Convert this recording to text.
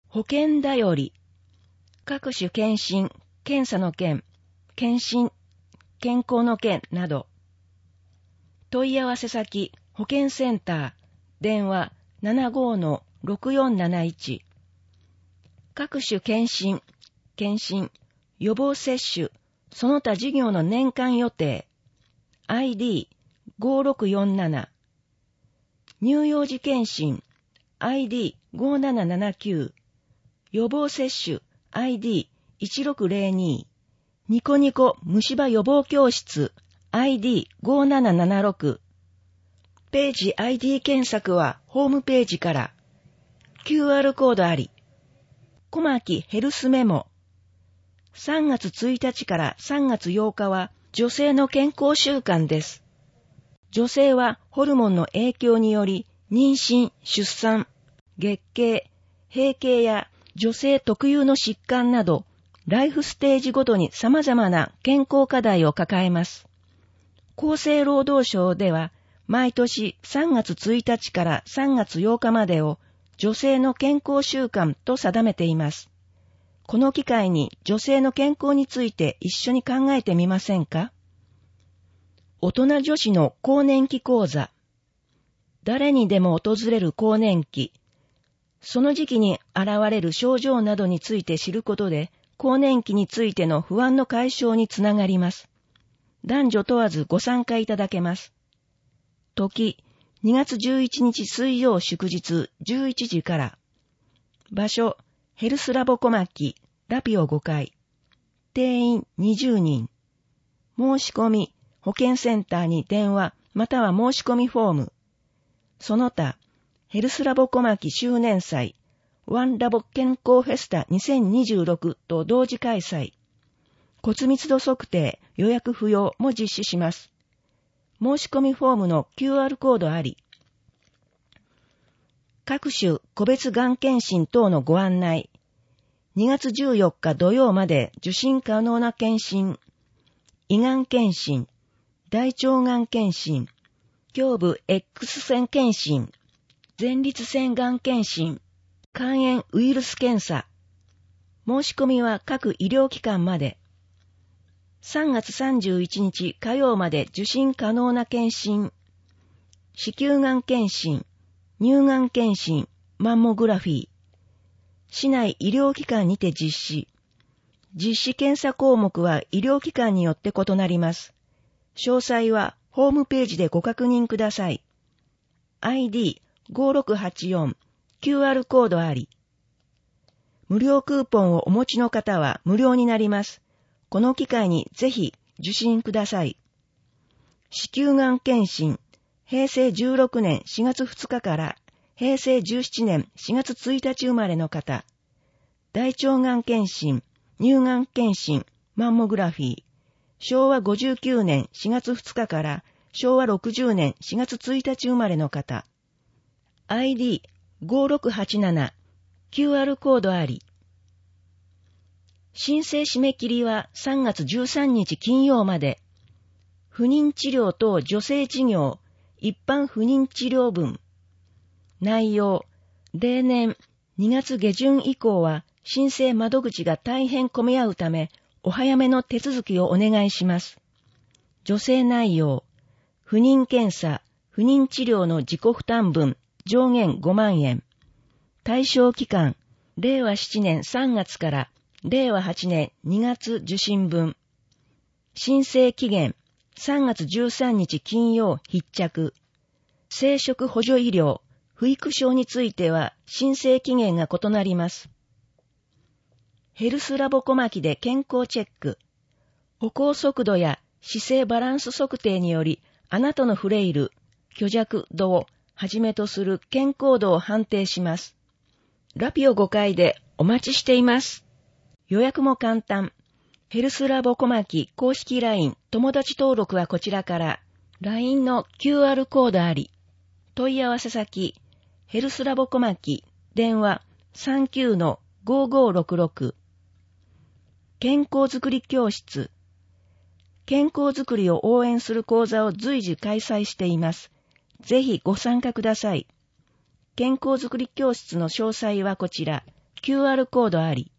保険だより、各種検診、検査の件、検診、健康の件など。問い合わせ先、保健センター、電話 75-6471。各種検診、予防接種、その他事業の年間予定、ID5647。乳幼児検診、ID5779。予防接種、ID1602。ニコニコ虫歯予防教室、ID5776。ページ ID 検索はホームページから。QR コードあり。小牧ヘルスメモ。3月1日から3月8日は女性の健康週間です。女性はホルモンの影響により妊娠、出産、月経、閉経や女性特有の疾患などライフステージごとに様々な健康課題を抱えます。厚生労働省では毎年3月1日から3月8日までを女性の健康週間と定めています。この機会に女性の健康について一緒に考えてみませんか？大人女子の更年期講座。誰にでも訪れる更年期。その時期に現れる症状などについて知ることで、更年期についての不安の解消につながります。男女問わずご参加いただけます。時、2月11日水曜祝日11時から。場所、ヘルスラボ小牧、ラピオ5階。定員20人。申し込み、保健センターに電話、または申し込みフォーム。その他、ヘルスラボ小牧周年祭、ワンラボ健康フェスタ2026と同時開催。骨密度測定、予約不要も実施します。申し込みフォームの QR コードあり。各種個別がん検診等のご案内。2月14日土曜まで受診可能な検診。胃がん検診、大腸がん検診、胸部 X 線検診、前立腺がん検診、肝炎ウイルス検査。申し込みは各医療機関まで。3月31日火曜まで受診可能な検診。子宮がん検診、乳がん検診、マンモグラフィー。市内医療機関にて実施。実施検査項目は医療機関によって異なります。詳細はホームページでご確認ください。ID5684 QR コードあり。無料クーポンをお持ちの方は無料になります。この機会にぜひ受診ください。子宮がん検診、平成16年4月2日から平成17年4月1日生まれの方。大腸がん検診、乳がん検診、マンモグラフィー。昭和59年4月2日から昭和60年4月1日生まれの方。ID5687 QR コードあり。申請締め切りは3月13日金曜まで。不妊治療等助成事業、一般不妊治療分。内容、例年2月下旬以降は申請窓口が大変混み合うため、お早めの手続きをお願いします。助成内容、不妊検査、不妊治療の自己負担分、上限5万円。対象期間、令和7年3月から令和8年2月受診分。申請期限、3月13日金曜必着。生殖補助医療、不育症については申請期限が異なります。ヘルスラボ小牧で健康チェック。歩行速度や姿勢バランス測定により、あなたのフレイル、虚弱度をはじめとする健康度を判定します。ラピオ5階でお待ちしています。予約も簡単。ヘルスラボ小牧公式 LINE 友達登録はこちらから。LINE の QR コードあり。問い合わせ先、ヘルスラボ小牧、電話 39-5566。健康づくり教室。健康づくりを応援する講座を随時開催しています。ぜひご参加ください。健康づくり教室の詳細はこちら。 QR コードあり。